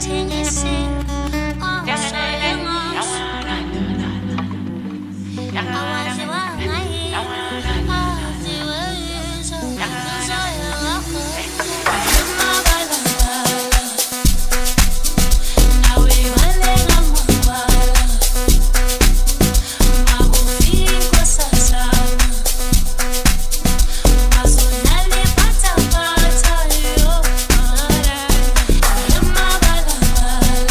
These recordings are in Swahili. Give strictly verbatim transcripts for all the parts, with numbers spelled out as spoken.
Bye.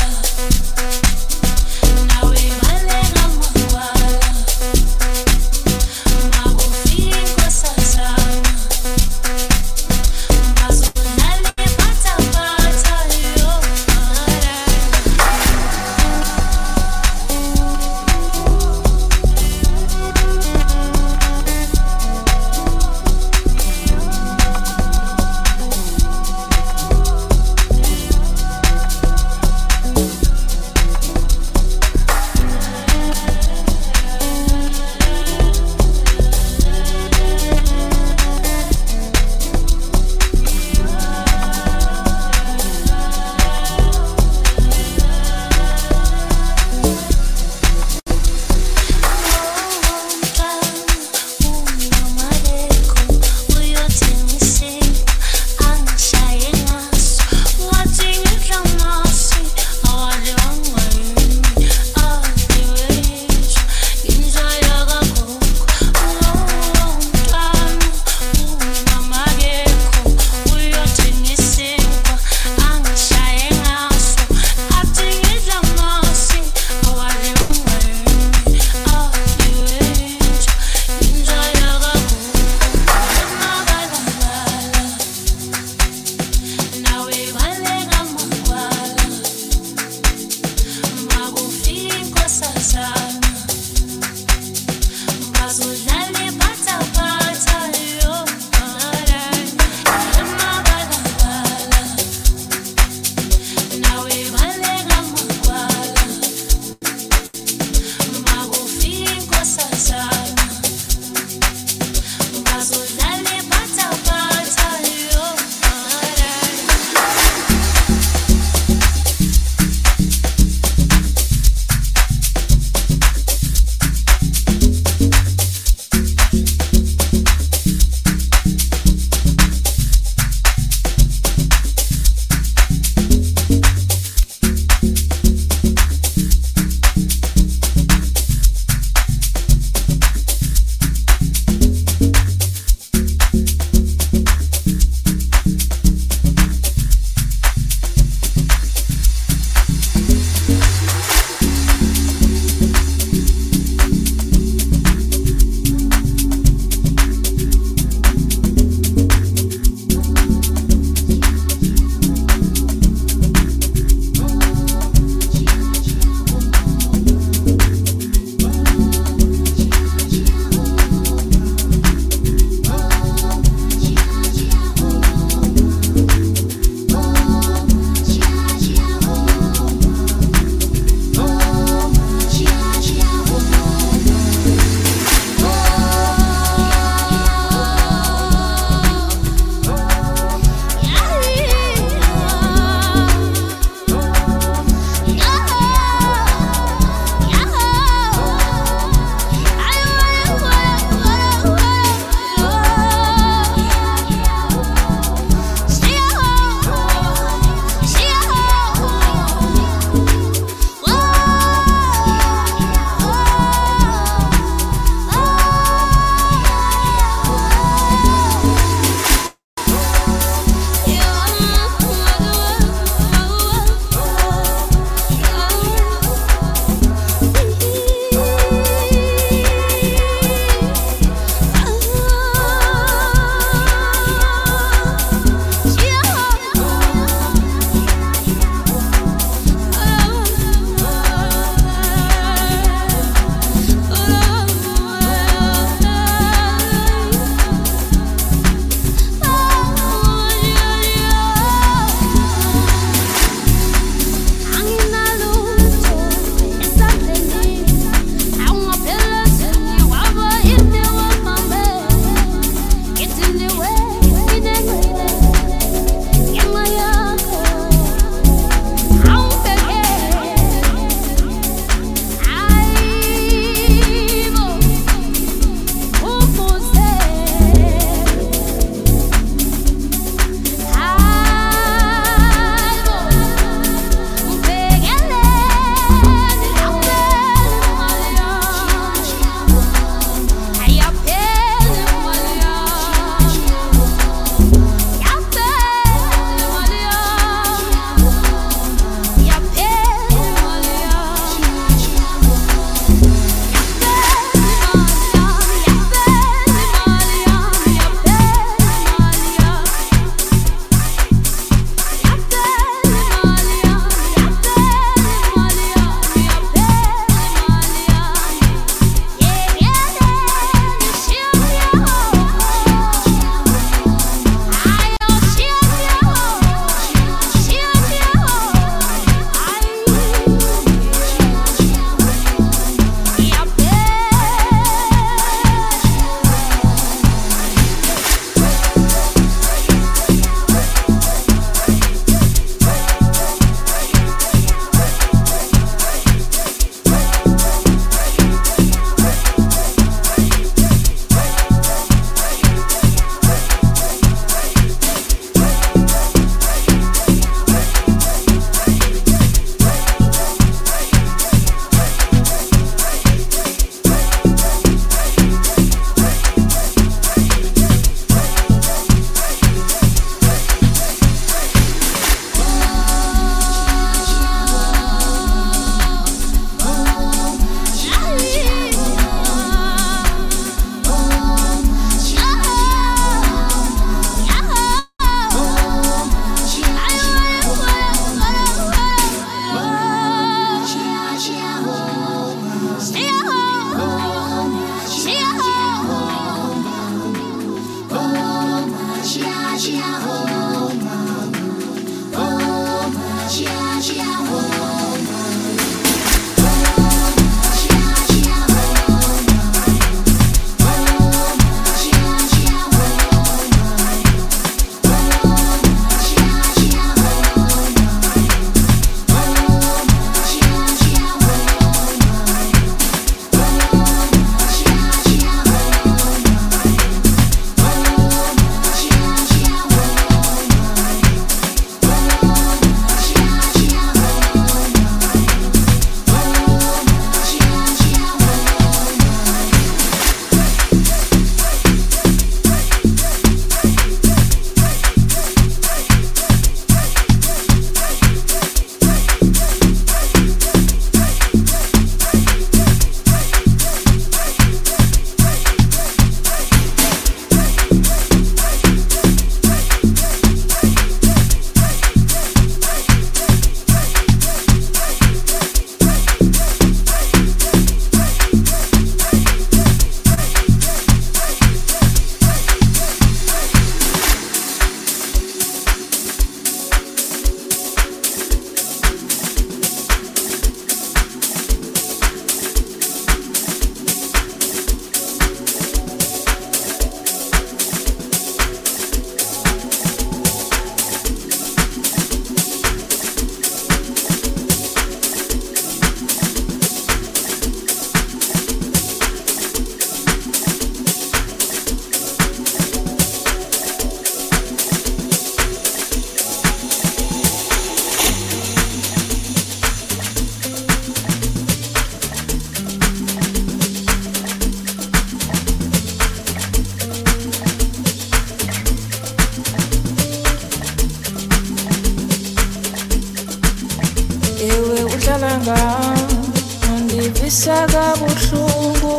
Utananga undivisa kabuhlungu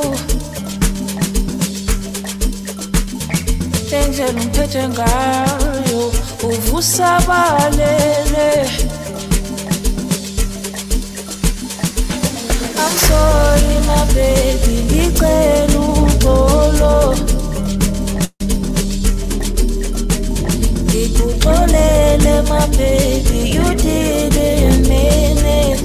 Lendlela umphethe ngayo uvusa balele I'm sorry my baby ngicela uxolo Ngikuxolele my baby you didn't mean it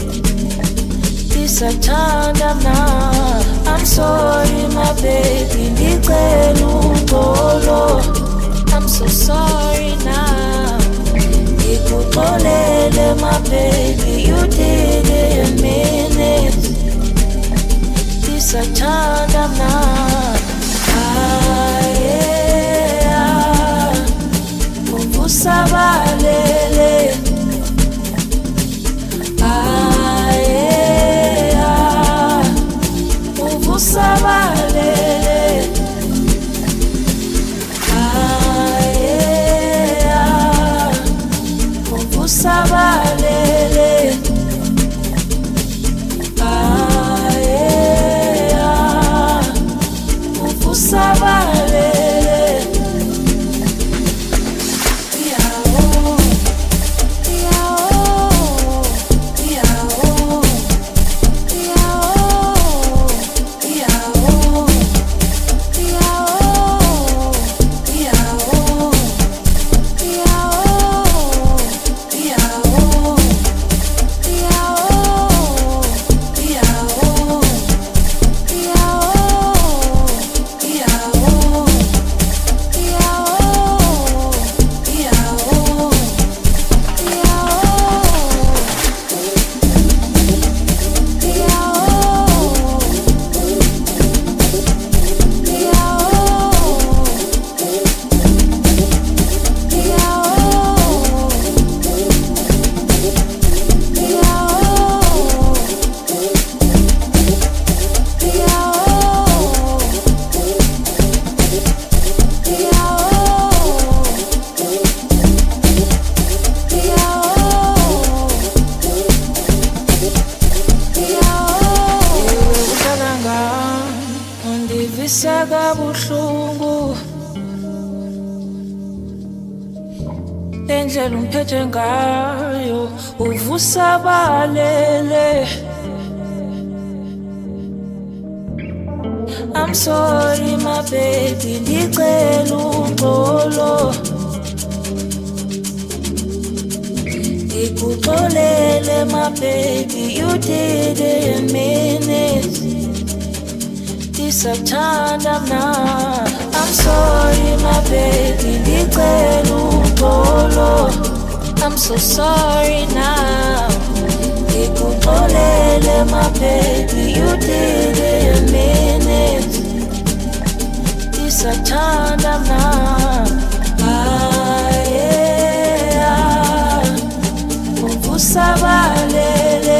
Isathanda mna I'm sorry my baby ngicela uxolo I'm so sorry now Ngikuxolele my baby you didn't mean it Isathanda mna Ah yeah Uvusabalele Ah yeah Uvusabalele Ah yeah Uvusabalele Ah yeah Uvusabalele Lendlela umphethe ngayo uvusa balele I'm sorry my baby ngicela uxolo Ngikuxolele my baby you didn't mean it Isathanda mna I'm sorry my baby ngicela uxolo I'm so sorry now Ngikuxolele my baby you didn't mean it Isathanda mna Ah yeah Uvusabalele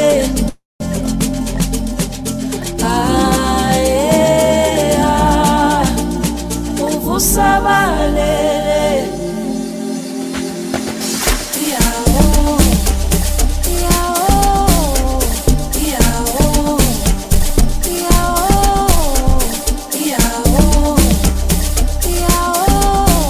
Ah yeah Uvusabalele Oh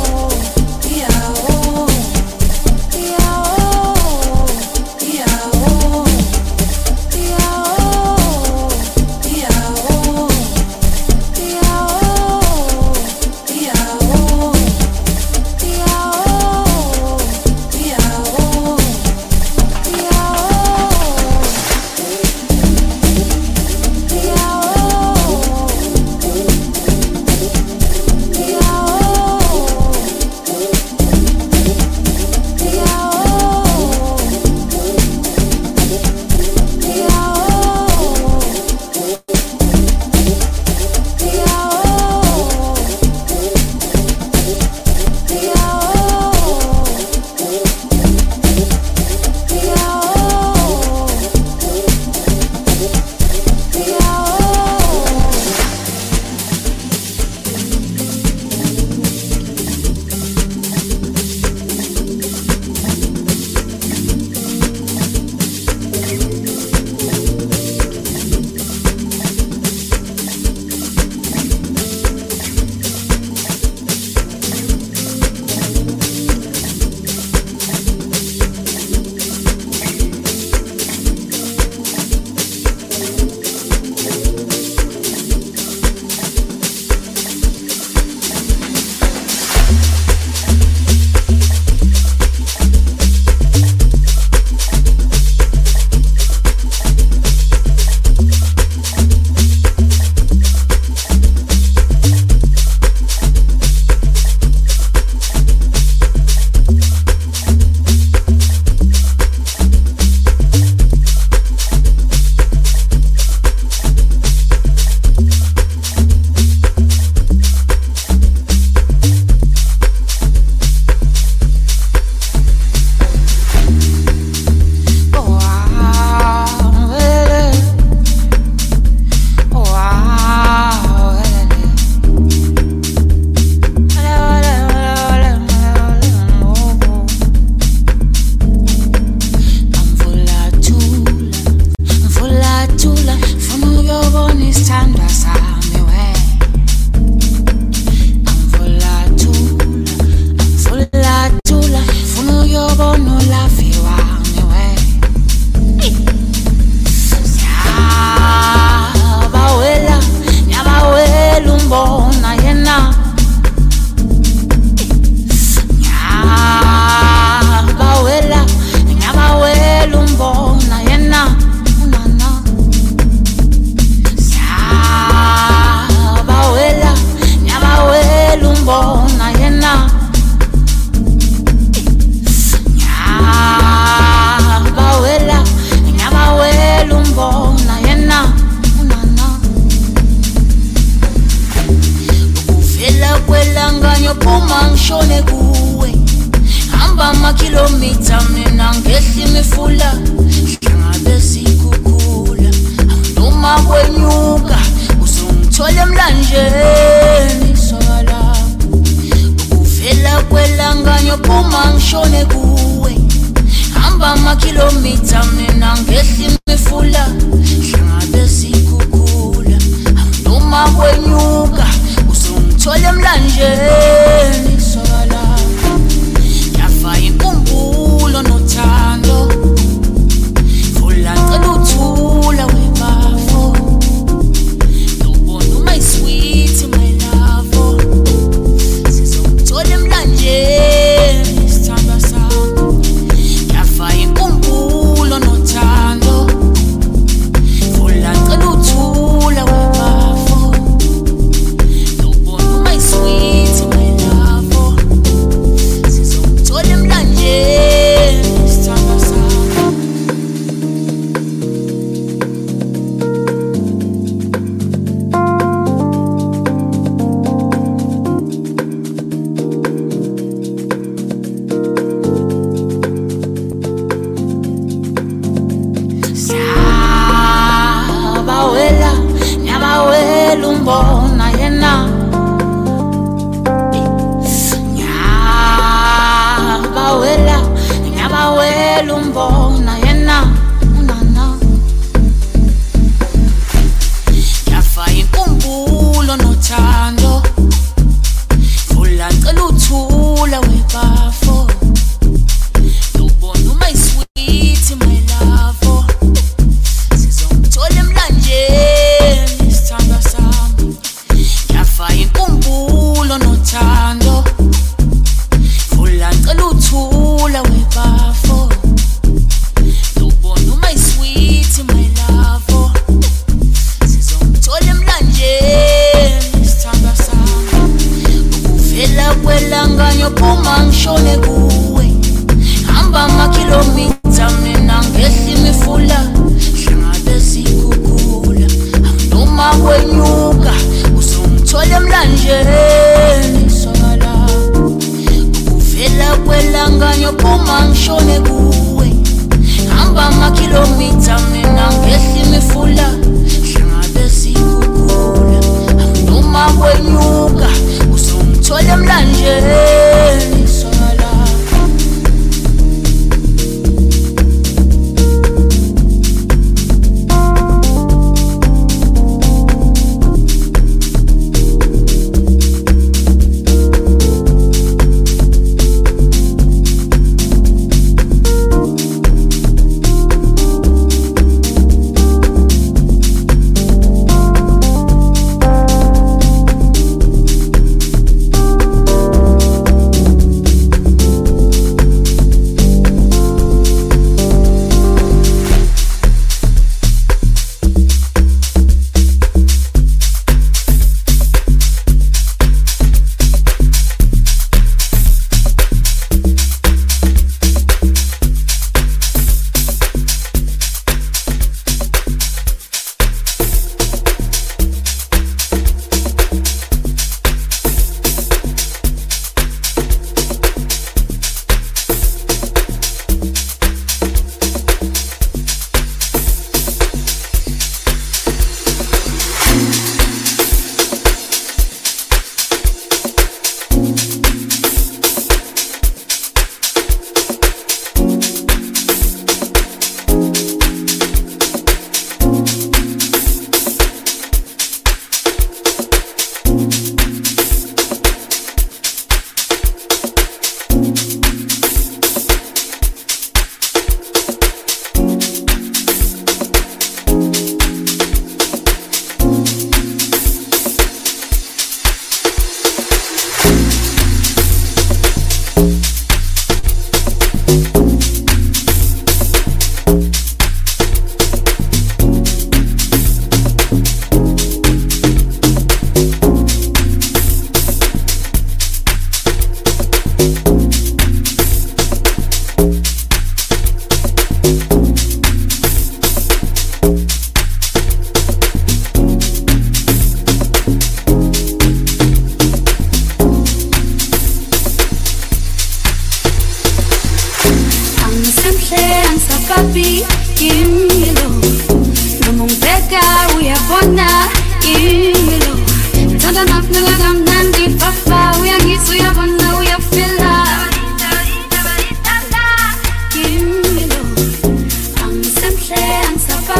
noma kwenyuka usungithola emlanjeni sola ukuvela kwelanga nyophuma ngishone kuwe hamba amakhilomitha mina ngehla imifula hlangabe sikukula noma kwenyuka usungithola emlanjeni sola yafa inkumbulo nothando fula ngicela uthula webafo ubona my sweet my love sizongithola emlanjeni sithanda sami yafa inkumbulo nothando fula ngicela uthula webafo ubona my sweet my love sizongithola emlanjeni sithanda sami. Nyabawela, nyabawela umbona yena Nyabawela, nyabawela umbona yena Unana yafa inkumbulo nothando fula ngicela uthula webafo ubona my sweet my love sizongithola emlanjeni sithanda sami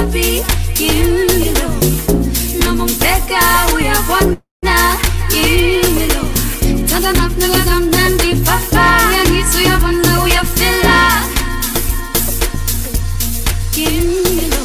papi, dímelo. No me pega, voy a guardar, dímelo. Tanta nafta la damnan di fafa, ya ni soy a banda, voy a filar. Dímelo.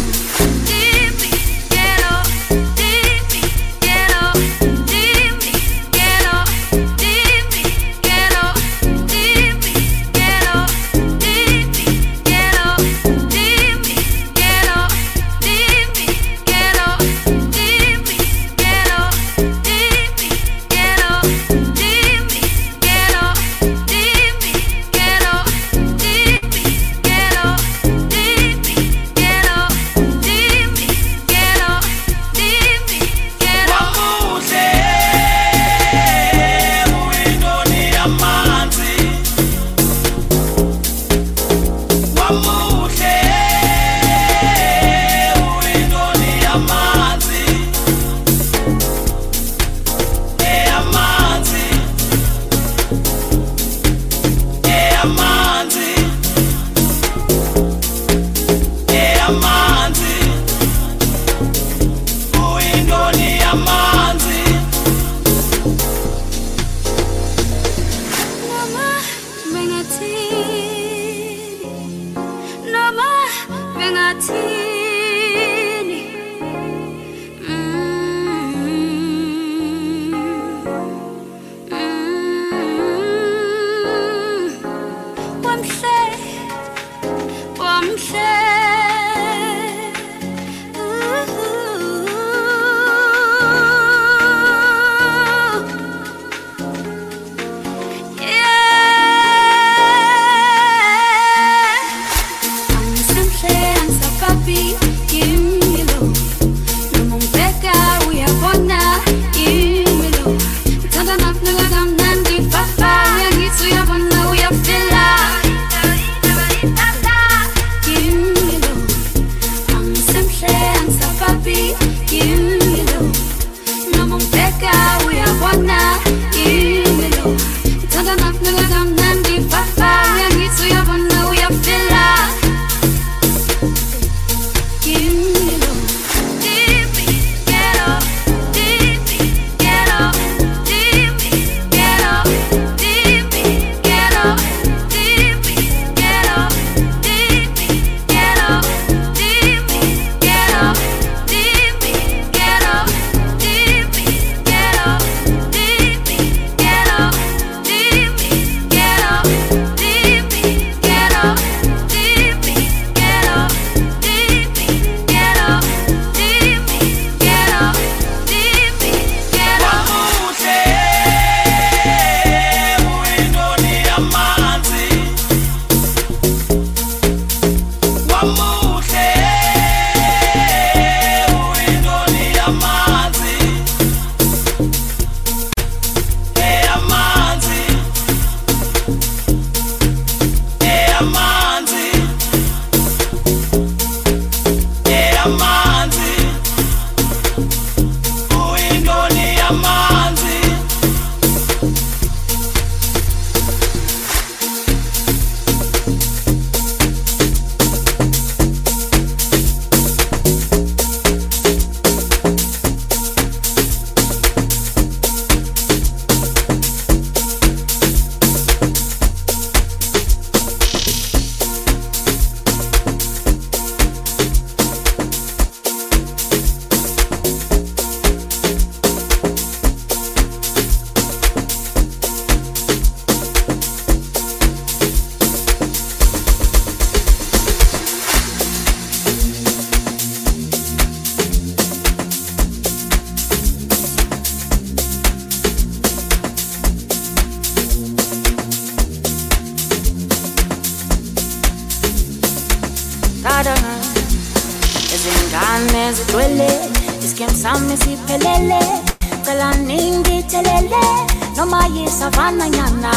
Izingane zigcwele isikhem sami siphelele cela ningithelele noma yisavana nyana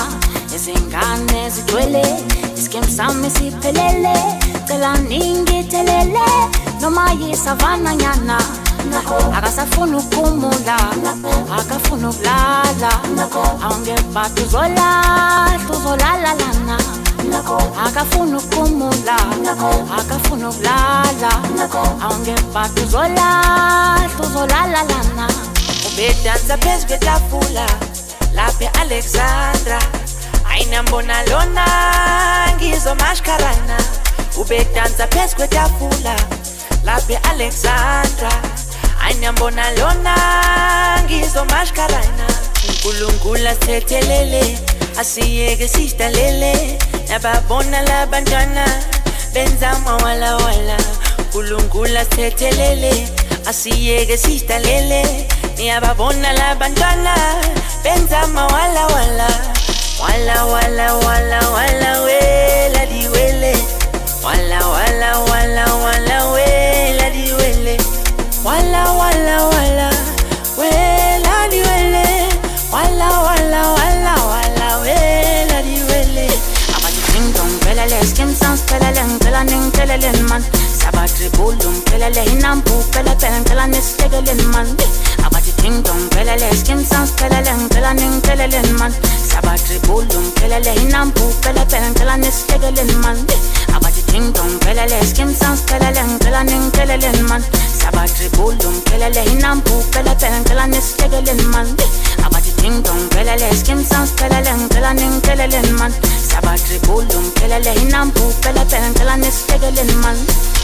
izingane zigcwele isikhem sami siphelele cela ningithelele noma yisavana nyana akasafuna ukumula akafuna ukulala awungephatha uzolala uzolala lana akafuna ukumula, akafuna ukulala, awungephatha uzolala, uzolala lana. Ubedansa phezu kwetafula lapha e-Alexandra, ayinambona lona ngizomashkarana. Ubedansa phezu kwetafula lapha e-Alexandra, ayinambona lona ngizomashkarana. uNkulunkulu asithethelele, asiyeke sidalele, nababona labantwana benza mawala wala. uNkulunkulu asithethelele, asiyeke sidalele, niyababona labantwana benza mawala wala. Wala wala wala wala wela diwele, wala wala wala wala wela diwele, wala wala wala wela diwele, wala wala wala wala wela diwele. Abati ting dong pelele, skim sans pelele, pela ning pelele man. Sabatri bulum pelele, hinampu pele pele, pela nis tegelen man. Abati ting dong pelele, skim sans pelele, pela ning pelele man. Sabatri bulum pelele, hinampu pele pele, pela nis tegelen man. Abati ting dong pelele, skim sans pelele, pela ning pelele man. Sabatri bulum pelele, hinampu pele pele, pela nis tegelen man. Abati ting dong pelele, skim sans pelele, pela ning pelele man. Sabatri bulum pelele, hinampu pele pele, pela nis tegelen man.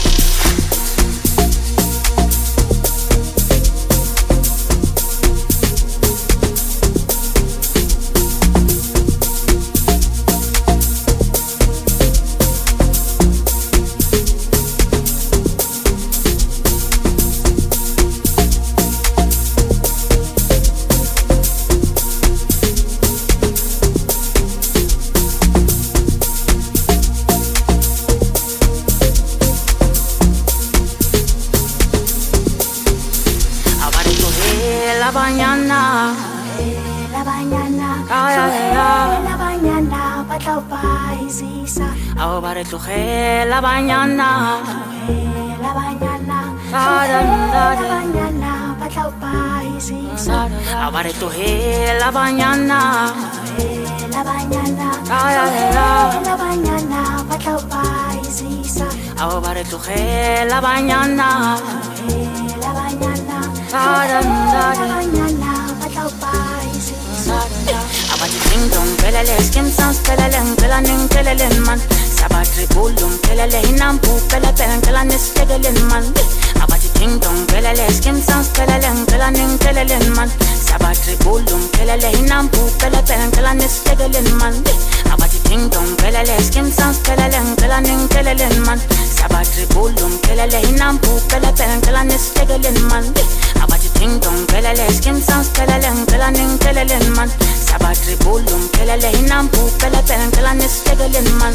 Ao bare tloge la bañana, la bañana, la bañana, batla paisisa. Ao bare tloge la bañana, la bañana, la bañana, batla paisisa. Ao bare tloge la bañana, la bañana, la bañana, batla paisisa. Abati ting dong pelele, skim sans pelele, pela ning pelele man. Sabatri bulum pelele, hinampu pele pele, pela nis tegelen man. Abati ting dong pelele, skim sans pelele, pela ning pelele man. Sabatri bulum pelele, hinampu pele pele, pela nis tegelen man. Abati ting dong pelele, skim sans pelele, pela ning pelele man. Sabatri bulum pelele, hinampu pele pele, pela nis tegelen man. Abati ting dong pelele, skim sans pelele, pela ning pelele man. Sabatri bulum pelele, hinampu pele pele, pela nis tegelen man.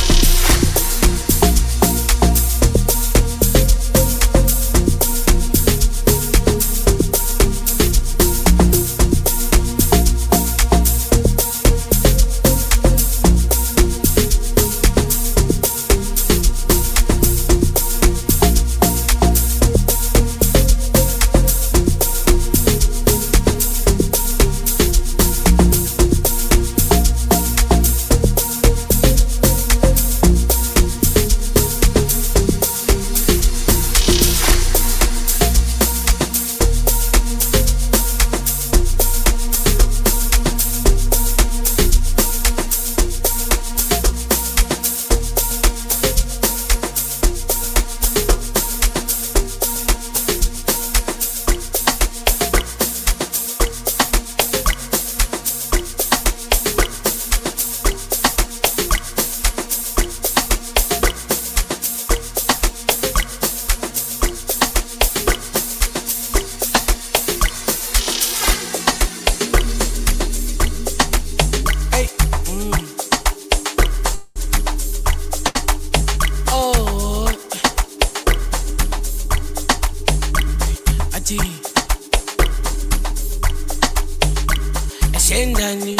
Sendani,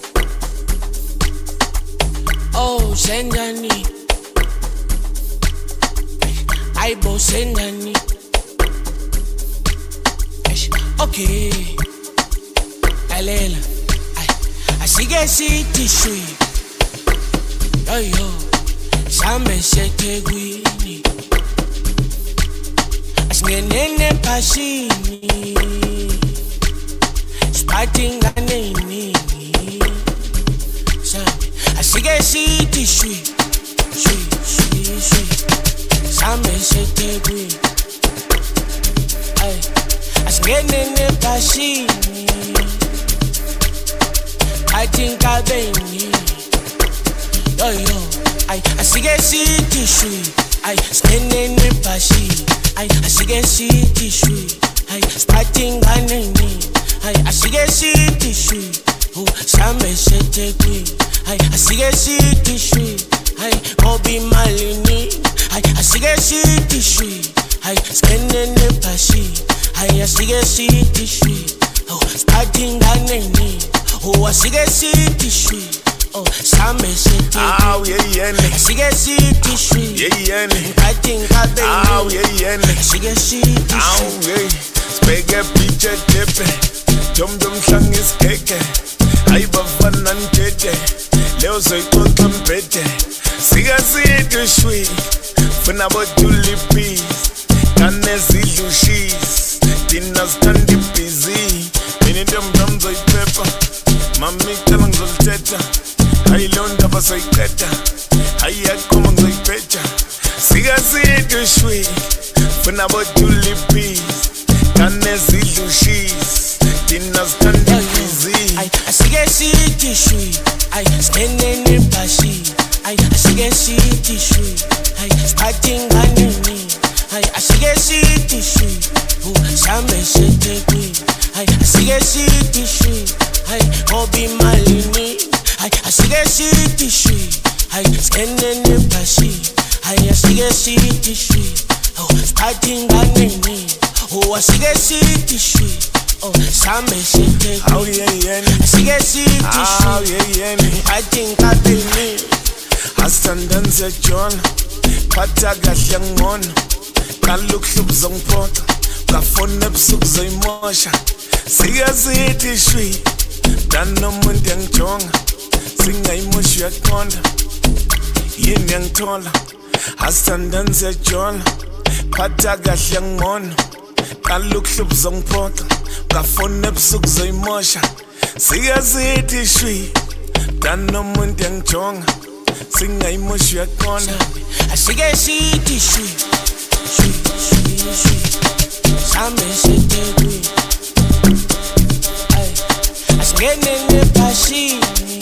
oh Sendani, Aibo Sendani. Okay, Alela, I I see get see tissue. Yo yo, Sambe setegwini. Asingenene pashini. Sparting ganeni. Sambe, asige siti shui. Shui, shui, shui. Sambe setegwini. Ay, asingenene pashini. I think I been yo yo, I I see get city shui, I spending the bashi, I I see get city shui, I starting ganeni, I I see get city shui, oh Sambe setegwi, I I see get city shui, I Obi Malini, I I see get city shui, I spending the bashi, I I see get city shui, oh starting ganeni. Oh, I see get city shui. Oh, Sambe setegwi. Ah, yeah, yeah. I see get city shui. Yeah, yeah. I think I been. Ah, yeah, yeah. I see get city Ah, shui. yeah. Spege piche tepe. Jom jom shang is keke. Aiba fanan tete. Leo soy kontra mpete. Siga city shui. Funa botu lipis. Kane zilu shis. Dinas kandi busy. Mini dem drum soy pepa. Mami talang zolteta. Hai londa pa soy teta. Hai akoma soy pecha. Siga situ shui. Funa botu lipis. Kane zilu shis. Dinas kandi busy. I I see get city shui. I spending the bashi. I I see get city shui. I starting ganeni. I I see get city shui. Oh, Sambe setegwi. I I see get city shui. I Obi Malini. I I see get city shui. I spending the bashi. I I see get city shui. Oh, starting ganeni. Oh, I see get city shui. Oh, Sambe setegwi. Oh yeah yeah. I see get city Ah shui. yeah yeah. I think I believe. Asandanze John. Pata kahle ngcono. Kalukhlub zongiphoqa. Ngafona ebusuku zoyimosha. Siya sithi shwi. Dano muntu yangijonga. Singayimoshi uyaqonda. Yini yangithola. Asandanze John. Pata kahle ngcono. Kalukhlub zongiphoqa. Ngafona ebusuku zoyimosha. Siya sithi shwi. Dano muntu yangijonga. Singayimoshi uyaqonda. I see get city shui. Shui, shui, shui. Sambe setegwi. Ay, asingenene pashini.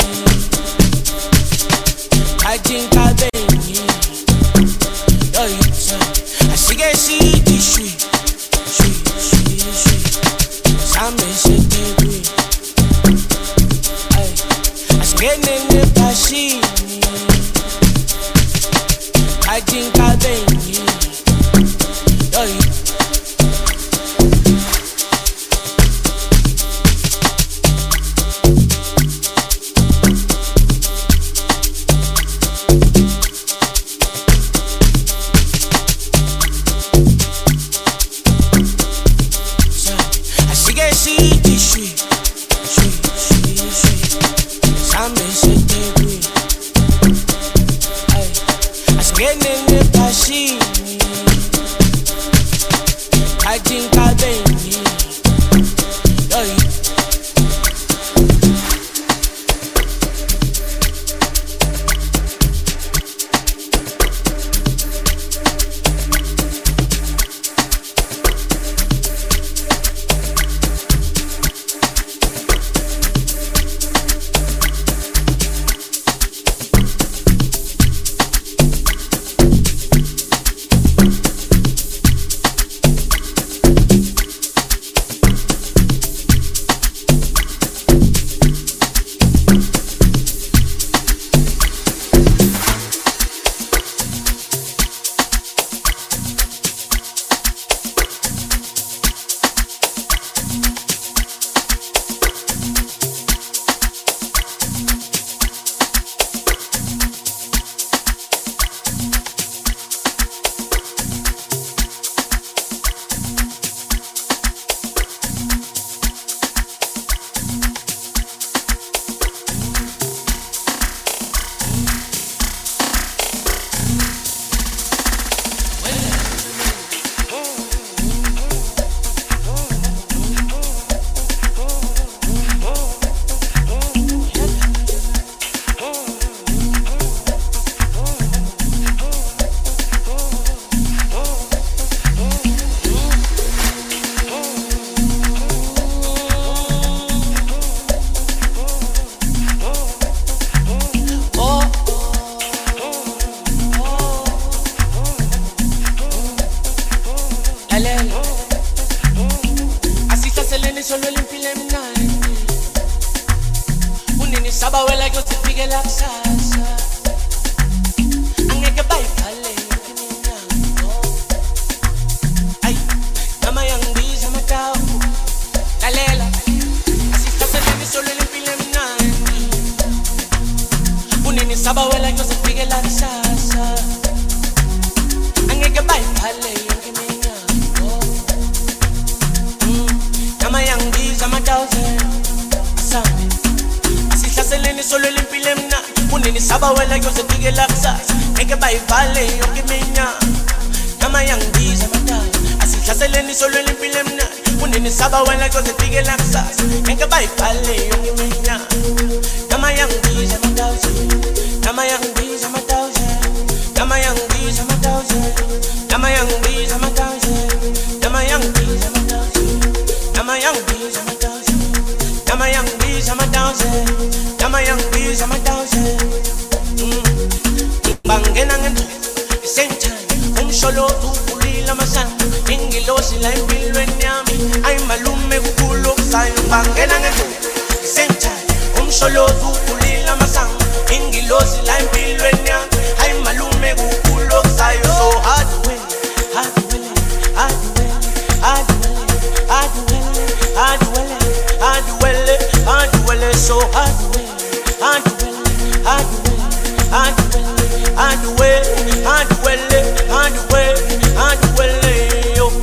I think I been. Yo, yo, Sambe. I see get city shui. Shui, shui, shui. Sambe setegwi. Ay, asingenene pashini. I think I been. Yo, yo. I see get city shui. Shui, shui, shui. Sambe setegwi. Ay, asingenene pashini. I think I been. Yo, yo. lalela asihlaseleni solo limpilo emnandi unini sabawela kuyozifikela kusasa angeke bayivale iminyango ay mama yangibiza matawu lalela asihlaseleni solo limpilo emnandi unini sabawela kuyozifikela kusasa angeke bayivale iminyango mama yangibiza matawu asambe asihlaseleni solo limpilo emnandi unini sabawela kuyozifikela kusasa ngeke bayivale yonke iminyaka mama yangibiza matawu asihlaseleni solo limpilo emnandi unini sabawela kuyozifikela kusasa ngeke bayivale yonke iminyaka mama yangibiza matawu mama yangibiza matawu mama yangibiza matawu mama yangibiza matawu mama yangibiza matawu mama yangibiza matawu mama yangibiza matawu mama yangibiza matawu bangena ngento isentime umsholozi ukulila masana ingilosi la empilweni yami ay malume kukhulu okusayo bangena ngento isentime umsholozi ukulila masana ingilosi la empilweni yami ay malume kukhulu okusayo so hard way hard way hard way hard way hard way hard way hard way hard way so hard way hard way hard way hard way hard way hard way hard way hard way yo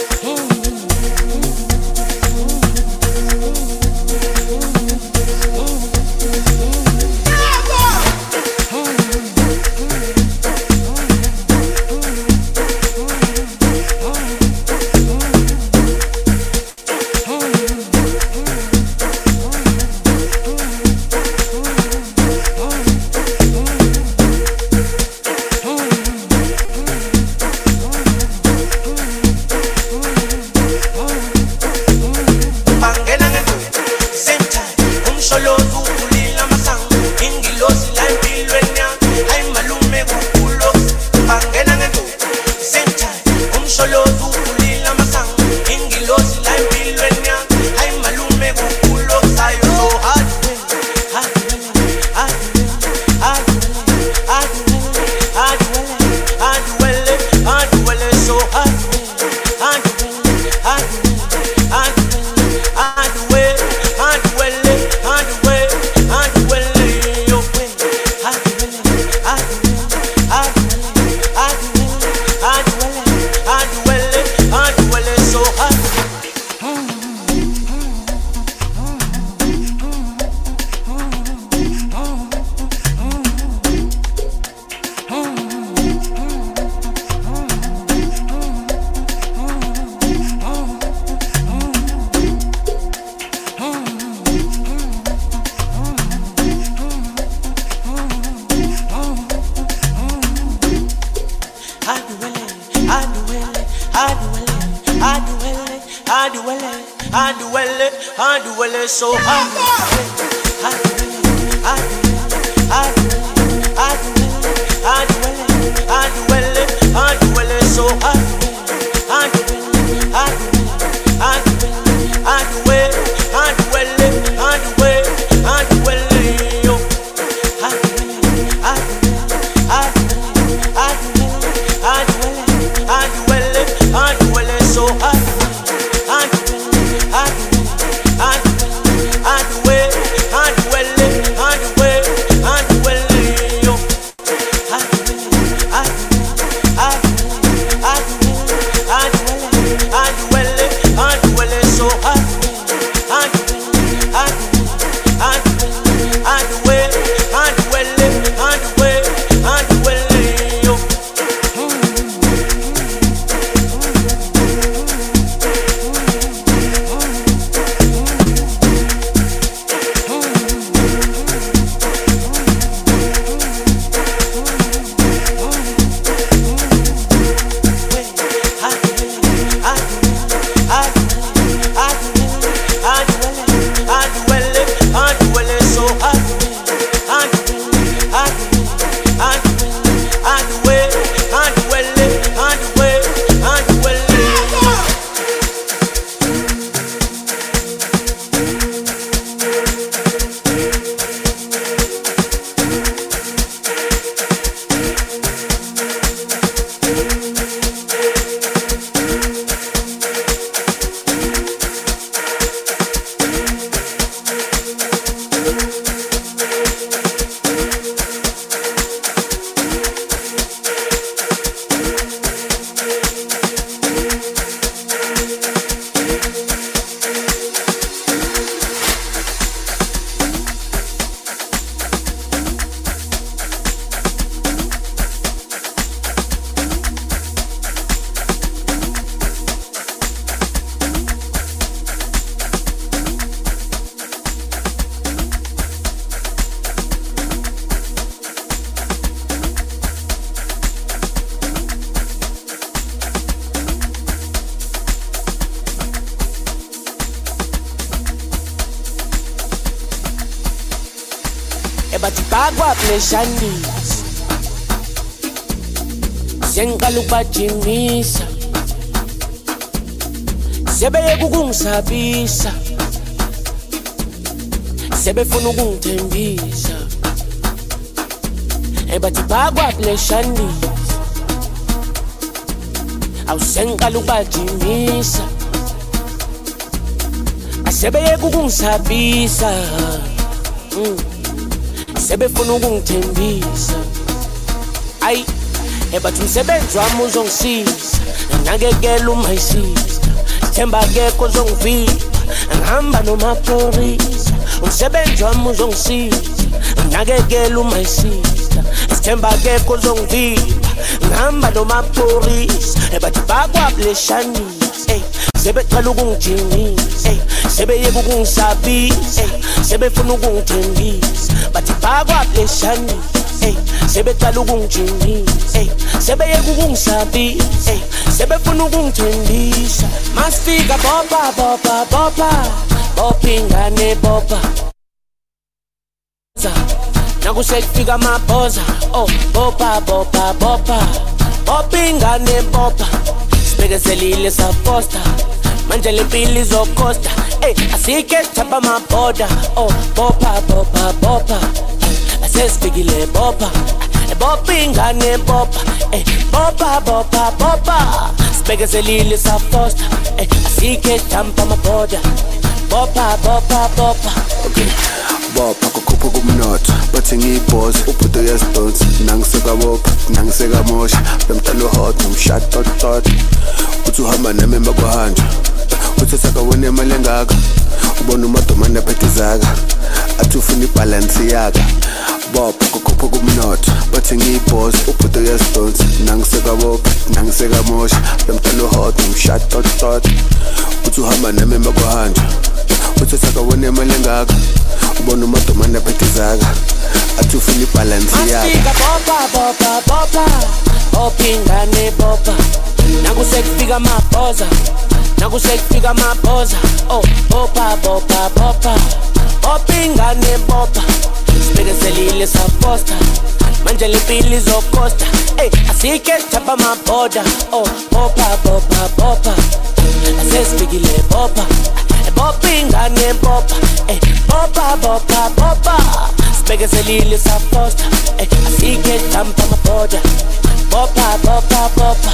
so hard hard hard hard hard hard hard hard hard so hard hard hard hard hard way hard way hard way hard way yo hard hard hard hard hard hard hard hard so hard hard hard hard hard way, hard way, hard way, hard way, yo. Hard way, hard way, hard way, hard way, hard way, hard way, so hard way, hard way, hard way, hard way, hard way, hard way, hard way, hard way, yo. bathi bakwa pleashanisa sengiqala ukubajimisa sebeyeke ukungisabisa sebefuna ukungithembisa ebathi bakwa pleashanisa awusengiqala ukubajimisa asebeyeke ukungisabisa mm. sebefuna ukungithembisa ayi ebathi umsebenzi wami uzongisiza nakekela uma isiza themba akekho ozongivika ngihamba nomaphorisa umsebenzi wami uzongisiza nakekela uma isiza themba akekho ozongivika ngihamba nomaphorisa ebathi bakwa pleashanisa ey sebeqala ukungijimisa ey sebeyeke ukungisabisa ey sebefuna ukungithembisa bathi bakwa pleashanisa ey sebeqala ukungijimisa ey sebeyeke ukungisabisa ey sebefuna ukungithembisa masifika bopa bopa bopa bopingane bopa nakusekufika amabhoza oh bopa bopa bopa bopingane bopa sibekezelile saposta manje lempilo izokosta ey asike sithapha amabhoda oh bopa bopa bopa asesifikile bopa bopingane bopa ey bopa bopa bopa sibekezelile saposta ey asike sithapha amabhoda bopa bopa bopa okay bopa kukhupha kumnotho bathi ngiyibhoza ubhudo yesdonsi nangiseka bopa nangiseka mosha bemtalo hot nomshot tot tot uthi uhamba nami emakwahanja uthi sakawona imali engaka ubona umadomana phethezaka athi ufuna ibalance yaka bopa kukhupha kumnotho bathi ngiyibhoza ubhudo yesdonsi nangiseka bopa nangiseka mosha bemtalo hot nomshot tot tot uthi uhamba nami emakwahanja uthi sakawona imali engaka ubona umadomana phethezaka athi ufuna ibalance yaka masifika bopa bopa bopa bopingane bopa nakusekufika amabhoza nakusekufika amabhoza oh bopa bopa bopa bopingane bopa sibekezelile saposta manje lempilo izokosta ey asike sithapha amabhoda oh bopa bopa bopa asesifikile bopa bopingane bopa ey bopa bopa bopa sibekezelile saposta ey asike sithapha amabhoda bopa bopa bopa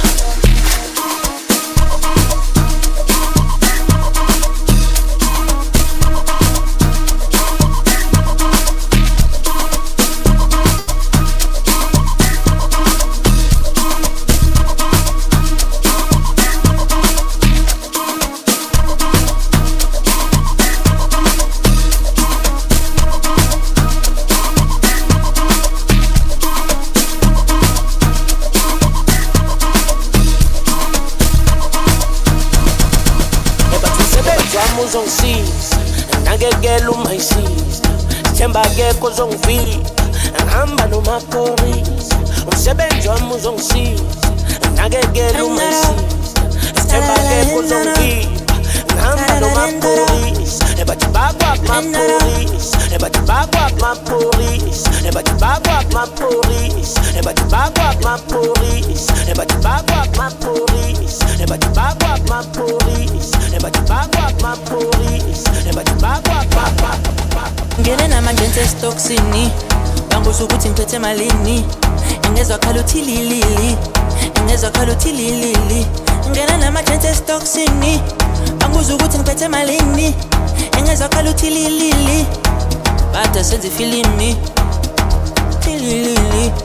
uzongisiza nakekela uma isiza themba akekho ozongivika ngihamba nomaphorisa umsebenzi wami uzongisiza nakekela uma isiza themba akekho ozongivika ngihamba nomaphorisa ebathi bakwa maphorisa ebathi bakwa maphorisa ebathi bakwa maphorisa ebathi bakwa maphorisa ebathi bakwa maphorisa ebathi bakwa maphorisa ebathi bakwa maphorisa ebathi bakwa papa ngene namanje estoksini banguza ukuthi ngiphethe malini ingezwa khala uthi lilili ingezwa khala uthi lilili ngene namanje estoksini banguza ukuthi ngiphethe malini ingezwa khala uthi lilili bada senze filimi lilili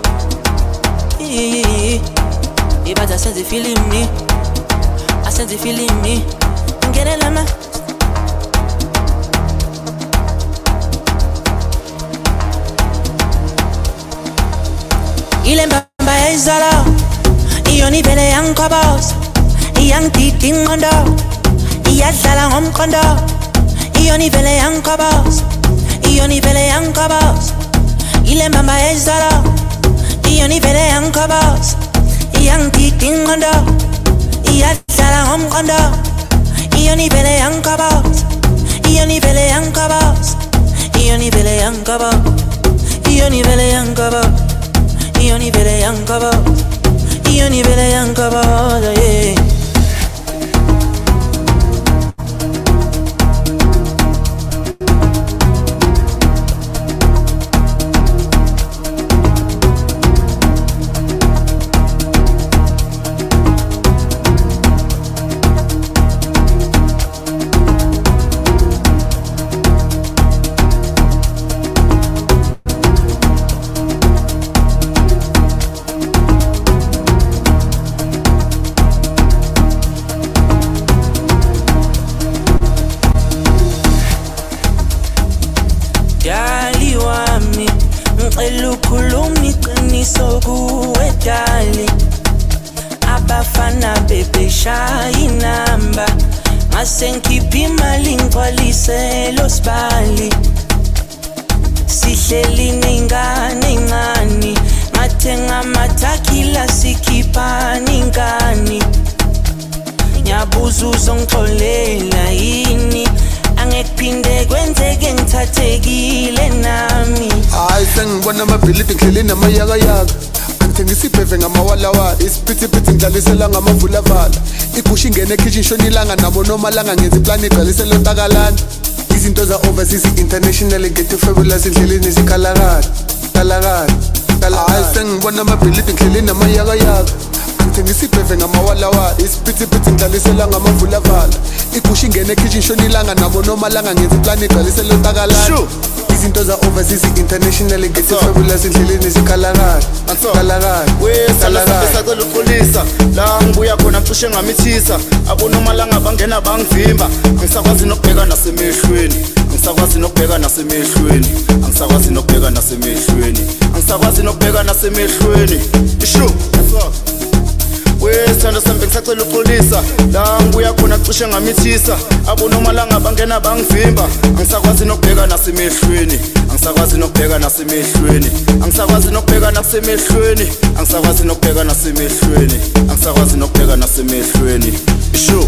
ibada senze filimi asenze filimi ngene lama ile mbamba ya izala iyo ni vele yankoboza iyangidida ingqondo iyadlala ngomqondo iyo ni vele yankoboza iyo ni vele yankoboza ile mbamba ya izala iyo ni vele yankoboza iyangidida ingqondo iyadlala ngomqondo iyo ni vele yankoboza iyo ni vele yankoboza iyo ni vele yankoboza Ioni vele yankaba, ioni vele yankaba, ioni vele yankaba, yeah. Elukhulumi qiniso kuwe dali abafana bebeshaya inamba ngase ngikhipha imali ngigcwalise lo sibali sihleli nengane encane ngathenga amathakila sikhipha ningani nyabuza uzongixolela yini angekuphinde kwenzeke ngithathekile nami hayi sengibona amabhilidi ngihleli namayakayaka angithengisa ibheve ngamawalawala isiphithiphithi ngidlalisela ngamavulavala igusha ingene ekitchen shona ilanga nabo nomalanga ngenza iplani igcwalisela utakalana izinto za-overseas international ngethe fabulous endleleni zikhalakala kalakala hayi sengibona amabhilidi ngihleli namayakayaka angithengisa ibheve ngamawalawala isiphithiphithi ngidlalisela ngamavulavala igusha ingene ekitchen shona ilanga nabo nomalanga ngenza iplani igcwalisela utakalana izinto za-overseas international ngethe fabulous endleleni zikhalakala kalakala wesacela uxolisa la ngibuya khona cishe ngamithisa abonomalanga bangena bangivimba angisakwazi nokubheka nasemehlweni angisakwazi nokubheka nasemehlweni angisakwazi nokubheka nasemehlweni angisakwazi nokubheka nasemehlweni ishu wesithando sami ngisacela uxolisa la ngibuya khona cishe ngamithisa abonomalanga bangena bangivimba angisakwazi nokubheka nasemehlweni angisakwazi nokubheka nasemehlweni angisakwazi nokubheka nasemehlweni angisakwazi nokubheka nasemehlweni angisakwazi nokubheka nasemehlweni isho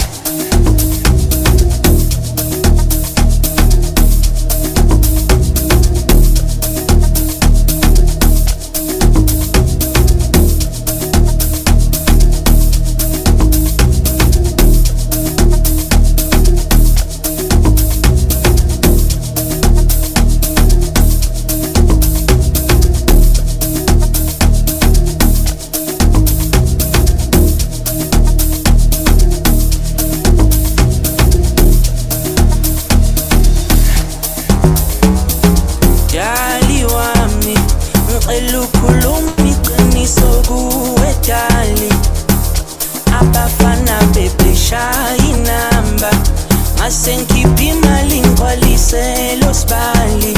elukhulumi qiniso kuwe dali abafana bebeshaya inamba ngase ngikhipha imali ngigcwalise lo sibali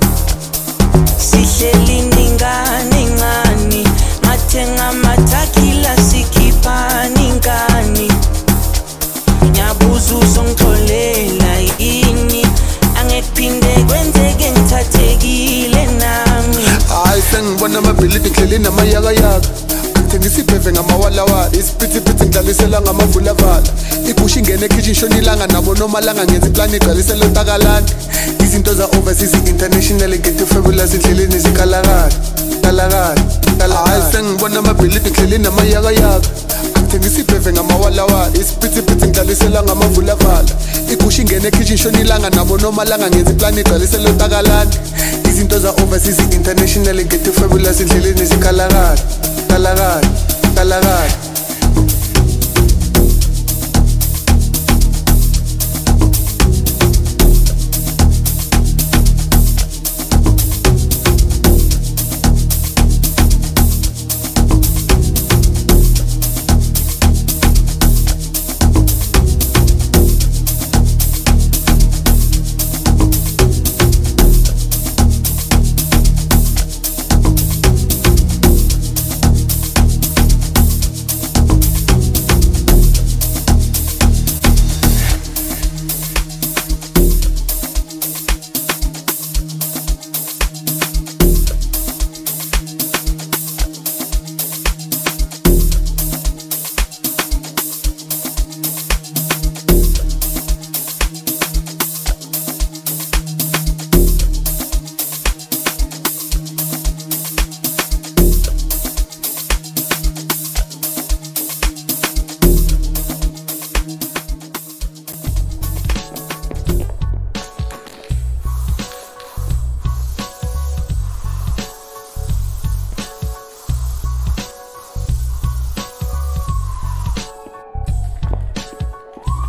sihleli ningane encane ngathenga amathakila sikhipha ningani nyabuza uzongixolela yini angekuphinde kwenzeke ngithathekile nami hayi sengibona amabhilidi ngihleli namayakayaka angithengisa ibheve ngamawalawala isiphithiphithi ngidlalisela ngamavulavala igusha ingene ekitchen shona ilanga nabo nomalanga ngenza iplani igcwalisela utakalana izinto za-overseas international ngethe fabulous endleleni zikhalakala kalakala hayi sengibona amabhilidi ngihleli namayakayaka angithengisa ibheve ngamawalawala isiphithiphithi ngidlalisela ngamavulavala igusha ingene ekitchen shona ilanga nabo nomalanga ngenza iplani igcwalisela utakalana izinto za-overseas international ngethe fabulous endleleni zikhalakala kalakala kalakala